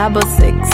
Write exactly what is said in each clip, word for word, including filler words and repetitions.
double six.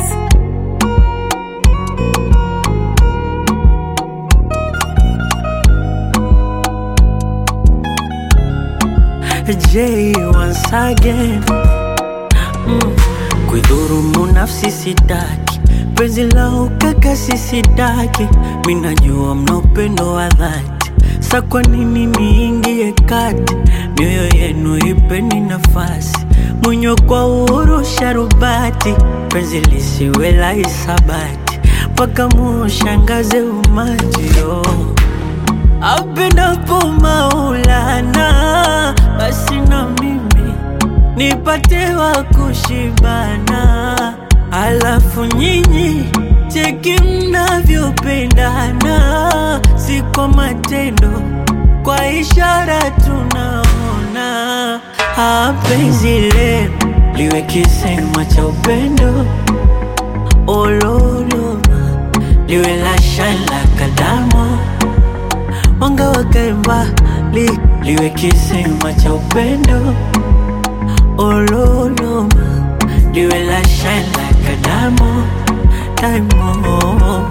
J once again. mm. Kuidhurumu nafsi sitaki, penzi la ukakasi sitaki. Minajua mna upendo wa dhati, sa kwa nini niingie kati? Mioyo yenu ipeni nafasi, munyo kwa uhuru sharubati. Penzi lisiwe la hisabati, paka mushangaze umati. yo Apendapo Maulana, basi na mimi nipate wa kushibana. Alafu nyinyi cheki mnavyopendana, si kwa matendo, kwa ishara tunaona. Penzi lenu liwe kisema cha upendo, ololoma liwe la shala kadamo. Wanga wakae mbali, liwe kisema cha upendo, ololoma liwe la shala kadamo. Daimo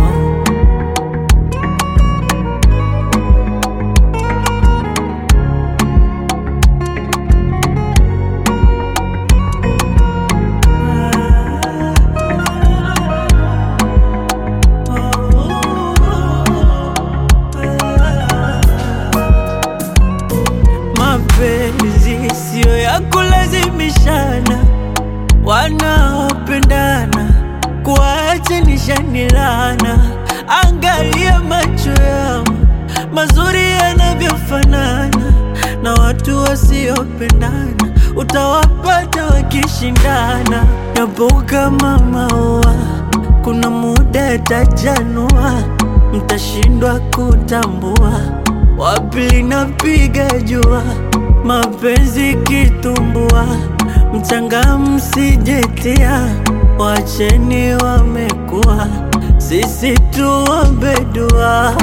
mapenzi sio ya kulazimishana, wanaopendana kuacha nishanilana. Angalia macho yao mazuri yanavyofanana, na watu wasiopendana utawapata wakishindana. Yapo kama maua, kuna muda yatajanua, mtashindwa kutambua wapi linapiga jua. Mapenzi kitumbua, mchanga msijetia, wacheni wamekuwa, sisi tuombe dua.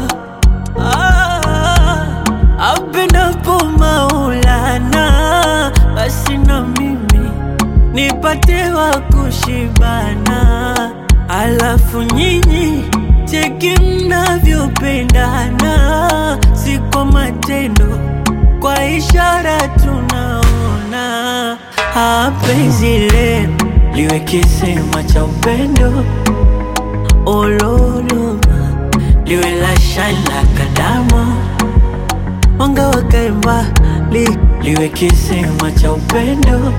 ah, Apendapo Maulana, basi na mimi nipate wa kushibana. Alafu nyinyi cheki mnavyopendana, si kwa matendo, kwa ishara tunaona. Penzi lenu liwe kisema cha upendo, ololoma liwe la shala kadamo. Wanga wakae mbali, liwe kisema cha upendo,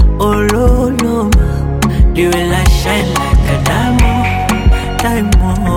ololoma liwe la shala kadamo. Daimo